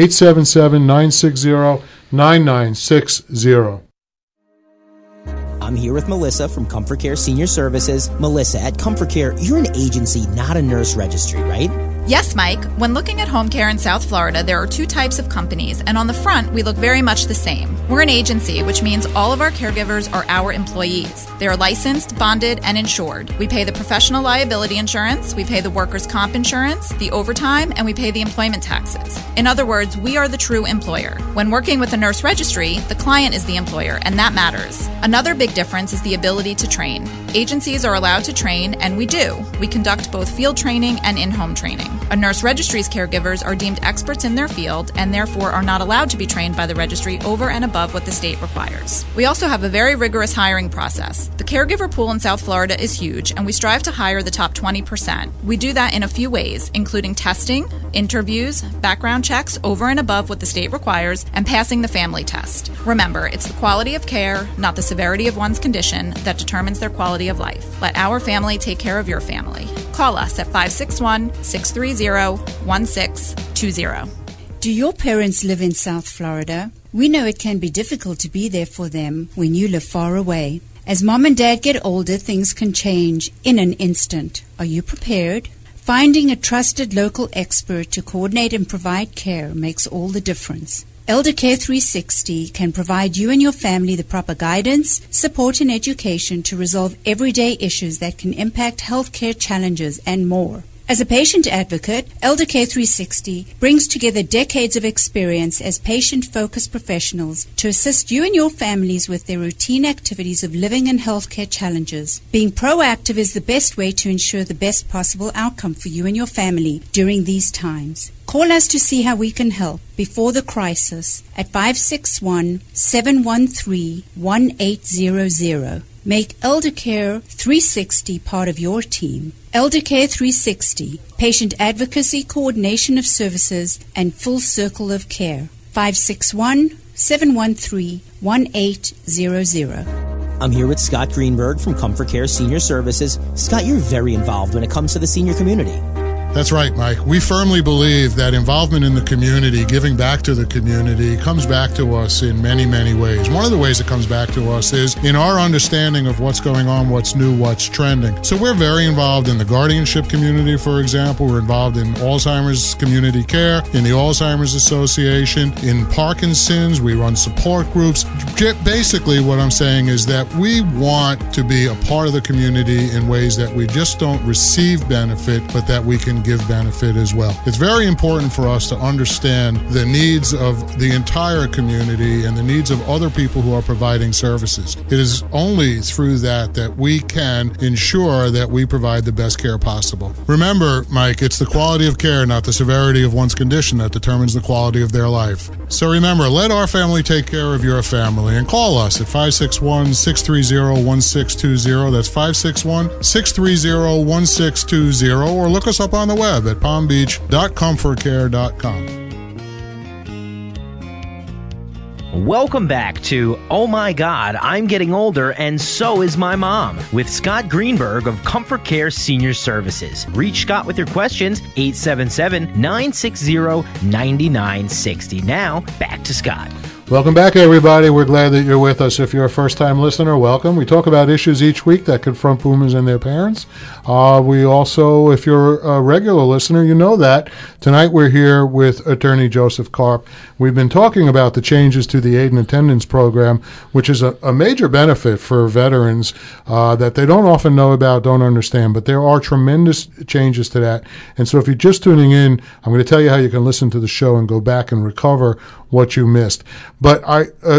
877-960-9960. I'm here with Melissa from Comfort Care Senior Services. Melissa, at Comfort Care, you're an agency, not a nurse registry, right? Yes, Mike. When looking at home care in South Florida, there are 2 types of companies, and on the front, we look very much the same. We're an agency, which means all of our caregivers are our employees. They are licensed, bonded, and insured. We pay the professional liability insurance, we pay the workers' comp insurance, the overtime, and we pay the employment taxes. In other words, we are the true employer. When working with a nurse registry, the client is the employer, and that matters. Another big difference is the ability to train. Agencies are allowed to train, and we do. We conduct both field training and in-home training. A nurse registry's caregivers are deemed experts in their field and therefore are not allowed to be trained by the registry over and above what the state requires. We also have a very rigorous hiring process. The caregiver pool in South Florida is huge, and we strive to hire the top 20%. We do that in a few ways, including testing, interviews, background checks over and above what the state requires, and passing the family test. Remember, it's the quality of care, not the severity of one's condition, that determines their quality of life. Let our family take care of your family. Call us at 561-630-1620. Do your parents live in South Florida? We know it can be difficult to be there for them when you live far away. As Mom and Dad get older, things can change in an instant. Are you prepared? Finding a trusted local expert to coordinate and provide care makes all the difference. Elder Care 360 can provide you and your family the proper guidance, support, and education to resolve everyday issues that can impact healthcare challenges and more. As a patient advocate, Elder Care 360 brings together decades of experience as patient-focused professionals to assist you and your families with their routine activities of living and healthcare challenges. Being proactive is the best way to ensure the best possible outcome for you and your family during these times. Call us to see how we can help before the crisis at 561-713-1800. Make ElderCare 360 part of your team. ElderCare 360, patient advocacy, coordination of services, and full circle of care. 561-713-1800. I'm here with Scott Greenberg from Comfort Care Senior Services. Scott, you're very involved when it comes to the senior community. That's right, Mike. We firmly believe that involvement in the community, giving back to the community, comes back to us in many, many ways. One of the ways it comes back to us is in our understanding of what's going on, what's new, what's trending. So we're very involved in the guardianship community, for example. We're involved in Alzheimer's community care, in the Alzheimer's Association, in Parkinson's. We run support groups. Basically, what I'm saying is that we want to be a part of the community in ways that we just don't receive benefit, but that we can give benefit as well. It's very important for us to understand the needs of the entire community and the needs of other people who are providing services. It is only through that we can ensure that we provide the best care possible. Remember, Mike, it's the quality of care, not the severity of one's condition, that determines the quality of their life. So remember, let our family take care of your family, and call us at 561-630-1620. That's 561-630-1620, or look us up on the web at palmbeach.comfortcare.com. Welcome back to Oh My God, I'm Getting Older and So Is My Mom with Scott Greenberg of Comfort Care Senior Services. Reach Scott with your questions, 877-960-9960. Now, back to Scott. Welcome back, everybody. We're glad that you're with us. If you're a first-time listener, welcome. We talk about issues each week that confront boomers and their parents. We also, if you're a regular listener, you know that. Tonight we're here with Attorney Joseph Karp. We've been talking about the changes to the aid and attendance program, which is a major benefit for veterans that they don't often know about, don't understand. But there are tremendous changes to that. And so if you're just tuning in, I'm going to tell you how you can listen to the show and go back and recover what you missed. But I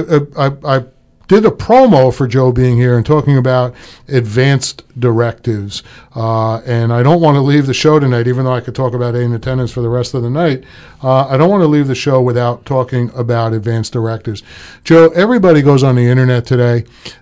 did a promo for Joe being here and talking about advanced directives. And I don't want to leave the show tonight, even though I could talk about aid and attendance for the rest of the night. I don't want to leave the show without talking about advanced directives. Joe, everybody goes on the internet today,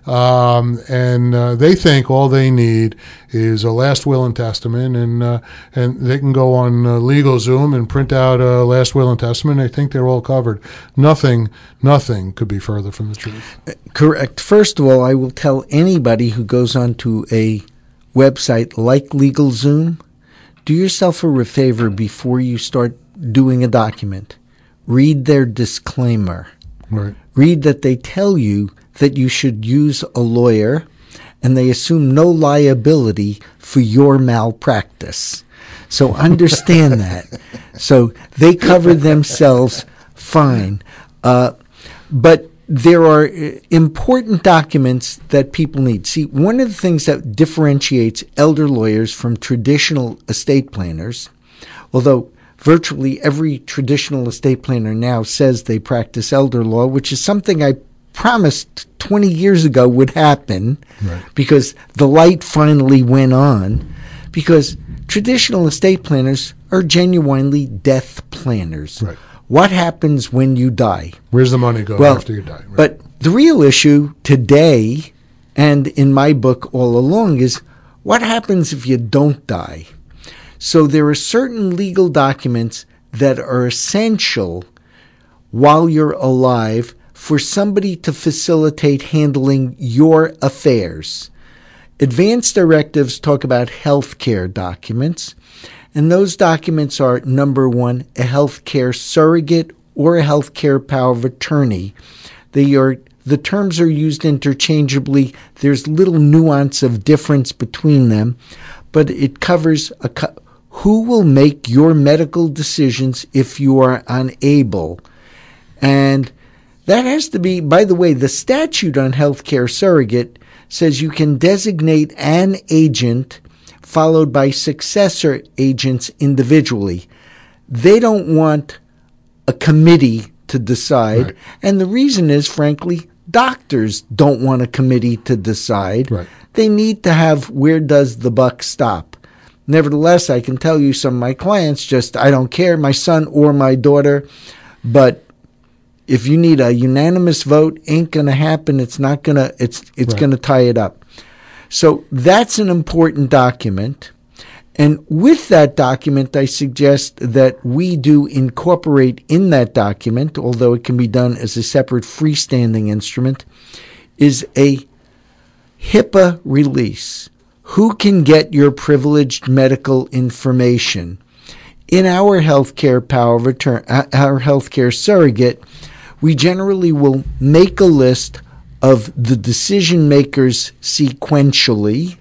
and they think all they need is a last will and testament, and they can go on LegalZoom and print out a last will and testament. They think they're all covered. Nothing could be further from the truth. Correct. First of all, I will tell anybody who goes onto a website like LegalZoom, do yourself a favor before you start doing a document. Read their disclaimer. Right. Read that they tell you that you should use a lawyer and they assume no liability for your malpractice. So understand that. So they cover themselves fine. But there are important documents that people need. See, one of the things that differentiates elder lawyers from traditional estate planners, although virtually every traditional estate planner now says they practice elder law, which is something I promised 20 years ago would happen, right, because the light finally went on, because traditional estate planners are genuinely death planners. Right. What happens when you die? Where's the money go after you die? Right. But the real issue today, and in my book all along, is what happens if you don't die? So there are certain legal documents that are essential while you're alive for somebody to facilitate handling your affairs. Advanced directives talk about health care documents. And those documents are, number one, a healthcare surrogate or a healthcare power of attorney. The terms are used interchangeably. There's little nuance of difference between them, but it covers who will make your medical decisions if you are unable. And that has to be, by the way, the statute on healthcare surrogate says you can designate an agent followed by successor agents individually. They don't want a committee to decide. Right. And the reason is, frankly, doctors don't want a committee to decide. Right. They need to have where does the buck stop. Nevertheless, I can tell you some of my clients I don't care, my son or my daughter, but if you need a unanimous vote, ain't going to happen. It's not going to, it's Right. going to tie it up. So that's an important document. And with that document, I suggest that we do incorporate in that document, although it can be done as a separate freestanding instrument, is a HIPAA release. Who can get your privileged medical information? In our healthcare power of attorney, our healthcare surrogate, we generally will make a list of the decision makers sequentially,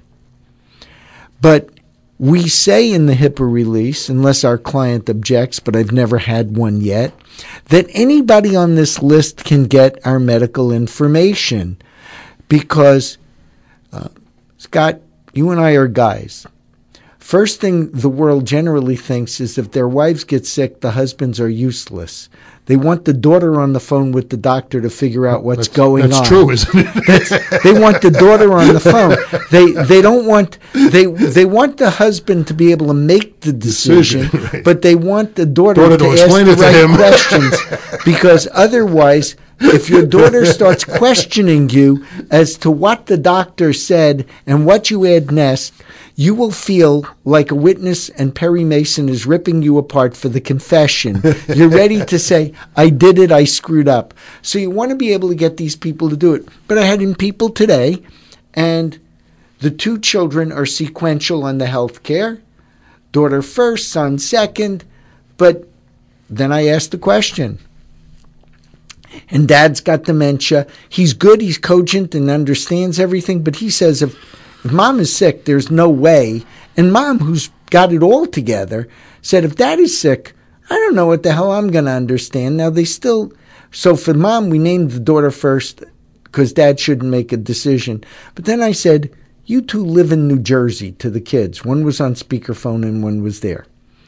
but we say in the HIPAA release, unless our client objects, but I've never had one yet, that anybody on this list can get our medical information because, Scott, you and I are guys. First thing the world generally thinks is if their wives get sick, the husbands are useless. They want the daughter on the phone with the doctor to figure out what's going on. That's true, isn't it? They want the daughter on the phone. They don't want they want the husband to be able to make the decision, right. but they want the daughter to ask explain the it to right him. questions because otherwise, if your daughter starts questioning you as to what the doctor said and what you had next, you will feel like a witness and Perry Mason is ripping you apart for the confession. You're ready to say, I did it, I screwed up. So you want to be able to get these people to do it. But I had in people today, and the two children are sequential on the health care. Daughter first, son second. But then I asked the question. And dad's got dementia. He's good, he's cogent and understands everything, but he says if mom is sick, there's no way. And mom, who's got it all together, said, if dad is sick, I don't know what the hell I'm going to understand. Now, so for mom, we named the daughter first because dad shouldn't make a decision. But then I said, you two live in New Jersey to the kids. One was on speakerphone and one was there.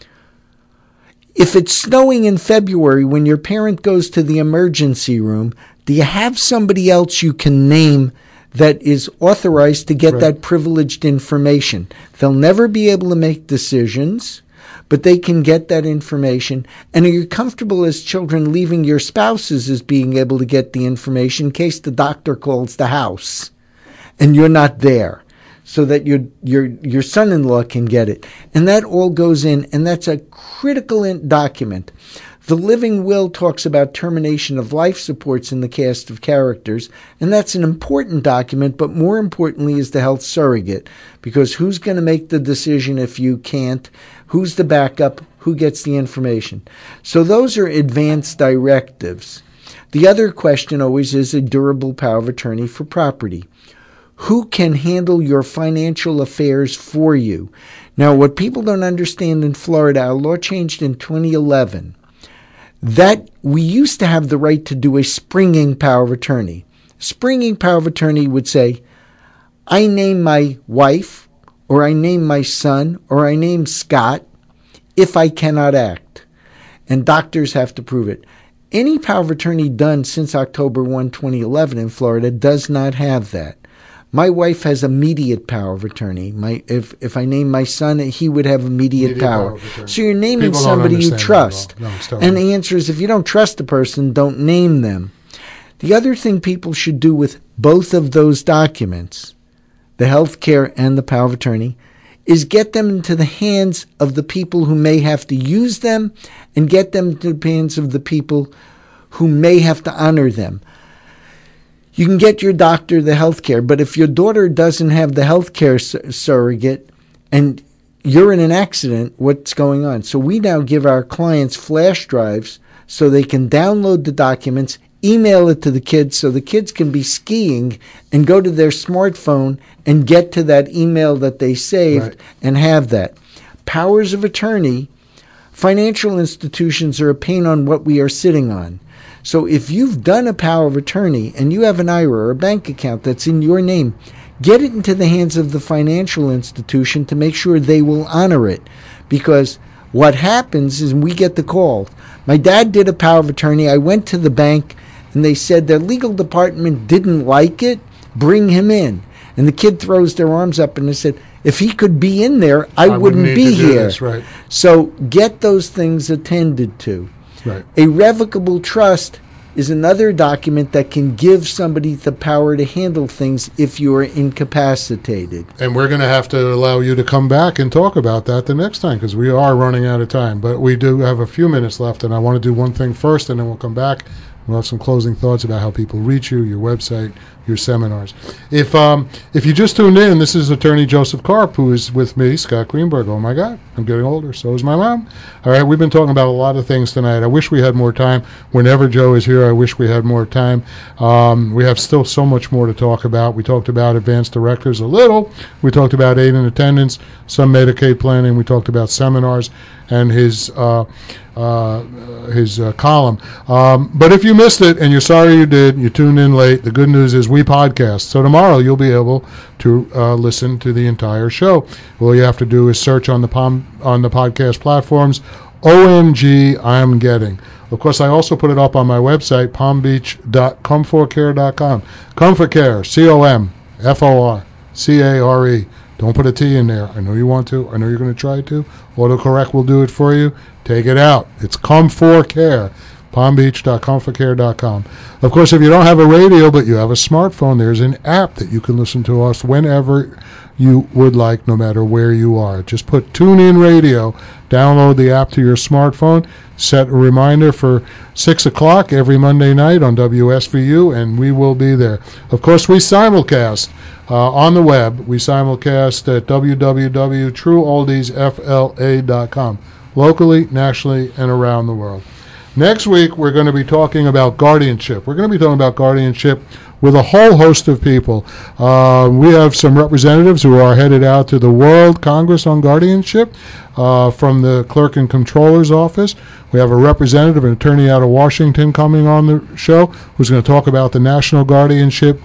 If it's snowing in February when your parent goes to the emergency room, do you have somebody else you can name that is authorized to get Right. that privileged information? They'll never be able to make decisions, but they can get that information. And are you comfortable as children leaving your spouses as being able to get the information in case the doctor calls the house and you're not there, so that your son-in-law can get it? And that all goes in, and that's a critical document. The living will talks about termination of life supports in the cast of characters, and that's an important document, but more importantly is the health surrogate, because who's going to make the decision if you can't? Who's the backup? Who gets the information? So those are advanced directives. The other question always is a durable power of attorney for property. Who can handle your financial affairs for you? Now, what people don't understand in Florida, our law changed in 2011, that we used to have the right to do a springing power of attorney. Springing power of attorney would say, I name my wife, or I name my son, or I name Scott, if I cannot act. And doctors have to prove it. Any power of attorney done since October 1, 2011 in Florida does not have that. My wife has immediate power of attorney. If I name my son, he would have immediate power. So you're naming People don't somebody you understand that trust. at all. No, it's And terrible. the answer is, if you don't trust the person, don't name them. The other thing people should do with both of those documents, the health care and the power of attorney, is get them into the hands of the people who may have to use them and get them into the hands of the people who may have to honor them. You can get your doctor the health care, but if your daughter doesn't have the health care surrogate and you're in an accident, what's going on? So we now give our clients flash drives so they can download the documents, email it to the kids so the kids can be skiing and go to their smartphone and get to that email that they saved Right. and have that. Powers of attorney, financial institutions are a pain on what we are sitting on. So if you've done a power of attorney and you have an IRA or a bank account that's in your name, get it into the hands of the financial institution to make sure they will honor it. Because what happens is we get the call. My dad did a power of attorney. I went to the bank and they said their legal department didn't like it. Bring him in. And the kid throws their arms up and they said, if he could be in there, I wouldn't need be to do here. this, right. So get those things attended to. Right. A revocable trust is another document that can give somebody the power to handle things if you are incapacitated. And we're going to have to allow you to come back and talk about that the next time, because we are running out of time. But we do have a few minutes left, and I want to do one thing first, and then we'll come back. We'll have some closing thoughts about how people reach you, your website, your seminars. If you just tuned in, this is Attorney Joseph Karp, who is with me, Scott Greenberg. Oh, my God, I'm getting older. So is my mom. All right, we've been talking about a lot of things tonight. I wish we had more time. Whenever Joe is here, I wish we had more time. We have still so much more to talk about. We talked about advanced directives a little. We talked about aid and attendance, some Medicaid planning. We talked about seminars and his column. But if you missed it, and you're sorry you did, you tuned in late, the good news is we podcast. So tomorrow you'll be able to listen to the entire show. All you have to do is search on the podcast platforms, OMG I'm Getting. Of course, I also put it up on my website, palmbeach.comforcare.com. Comfort Care, COMFORCARE. Don't put a T in there. I know you want to. I know you're going to try to. Autocorrect will do it for you. Take it out. It's Comforcare. palmbeach.comforcare.com. Of course, if you don't have a radio but you have a smartphone, there's an app that you can listen to us whenever you would like, no matter where you are. Just put TuneIn Radio, download the app to your smartphone, set a reminder for 6 o'clock every Monday night on WSVU, and we will be there. Of course, we simulcast on the web. We simulcast at www.trueoldiesfla.com, locally, nationally, and around the world. Next week, we're going to be talking about guardianship. We're going to be talking about guardianship with a whole host of people. We have some representatives who are headed out to the World Congress on Guardianship from the Clerk and Comptroller's Office. We have a representative, an attorney out of Washington, coming on the show who's going to talk about the National Guardianship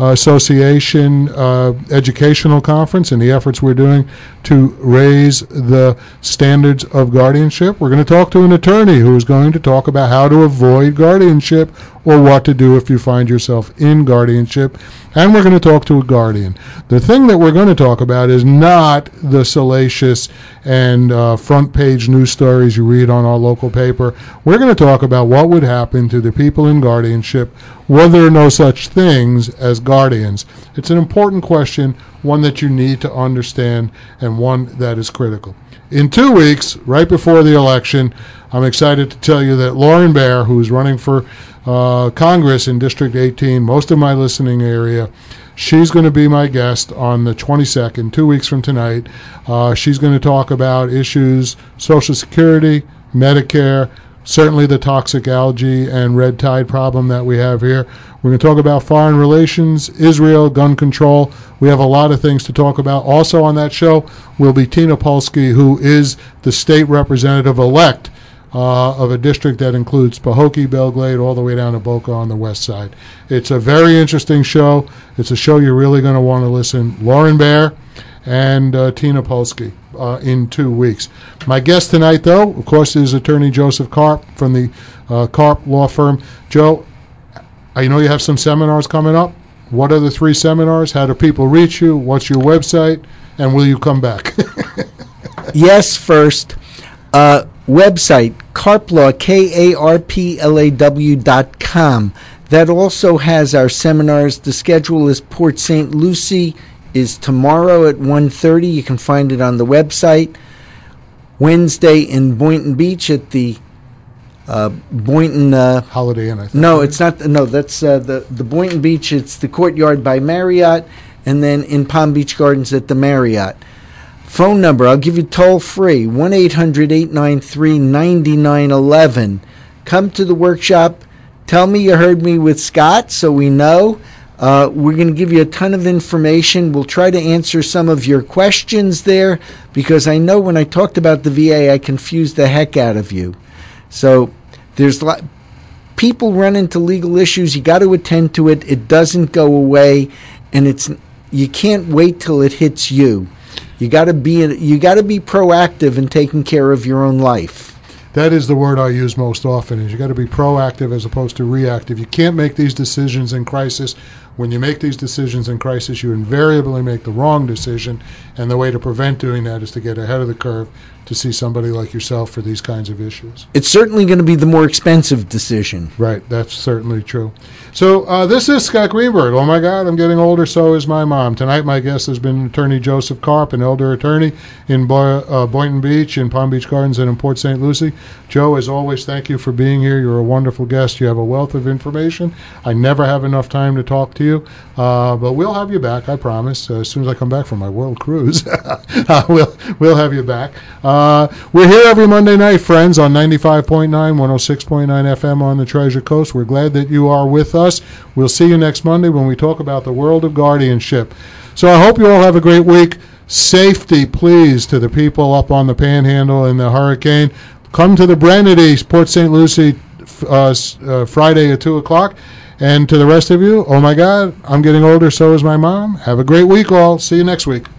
Association Educational Conference and the efforts we're doing to raise the standards of guardianship. We're going to talk to an attorney who is going to talk about how to avoid guardianship or what to do if you find yourself in guardianship. And we're going to talk to a guardian. The thing that we're going to talk about is not the salacious and front page news stories you read on our local paper. We're going to talk about what would happen to the people in guardianship were there no such things as guardians. It's an important question, one that you need to understand, and one that is critical. In 2 weeks, right before the election, I'm excited to tell you that Lauren Baer, who's running for Congress in District 18, most of my listening area, she's going to be my guest on the 22nd, 2 weeks from tonight. She's going to talk about issues, Social Security, Medicare, certainly the toxic algae and red tide problem that we have here. We're going to talk about foreign relations, Israel, gun control. We have a lot of things to talk about. Also on that show will be Tina Polsky, who is the state representative-elect of a district that includes Pahokee, Belglade, all the way down to Boca on the west side. It's a very interesting show. It's a show you're really going to want to listen. Lauren Baer and Tina Polsky in 2 weeks. My guest tonight, though, of course, is Attorney Joseph Karp from the Karp Law Firm. Joe, I know you have some seminars coming up. What are the 3 seminars? How do people reach you? What's your website? And will you come back? Yes, first. Website, Karplaw, KARPLAW.com. That also has our seminars. The schedule is Port St. Lucie is tomorrow at 1:30. You can find it on the website. Wednesday in Boynton Beach at the Boynton Holiday Inn, I think. No, it's not. No, that's the Boynton Beach. It's the Courtyard by Marriott, and then in Palm Beach Gardens at the Marriott. Phone number, I'll give you toll free, 1-800-893-9911. Come to the workshop. Tell me you heard me with Scott so we know. We're going to give you a ton of information. We'll try to answer some of your questions there because I know when I talked about the VA, I confused the heck out of you. So there's people run into legal issues. You got to attend to it. It doesn't go away, and you can't wait till it hits you. You got to be proactive in taking care of your own life. That is the word I use most often, is you got to be proactive as opposed to reactive. You can't make these decisions in crisis when you make these decisions in crisis, you invariably make the wrong decision, and the way to prevent doing that is to get ahead of the curve, to see somebody like yourself for these kinds of issues. It's certainly going to be the more expensive decision. Right, that's certainly true. So this is Scott Greenberg. Oh my God, I'm getting older, so is my mom. Tonight my guest has been Attorney Joseph Karp, an elder attorney in Boynton Beach, in Palm Beach Gardens, and in Port St. Lucie. Joe, as always, thank you for being here. You're a wonderful guest. You have a wealth of information. I never have enough time to talk to you, but we'll have you back, I promise. As soon as I come back from my world cruise, we'll have you back. We're here every Monday night, friends, on 95.9, 106.9 FM on the Treasure Coast. We're glad that you are with us. We'll see you next Monday when we talk about the world of guardianship. So I hope you all have a great week. Safety, please, to the people up on the Panhandle in the hurricane. Come to the Brennedy, Port St. Lucie, Friday at 2 o'clock. And to the rest of you, oh my God, I'm getting older, so is my mom. Have a great week, all. See you next week.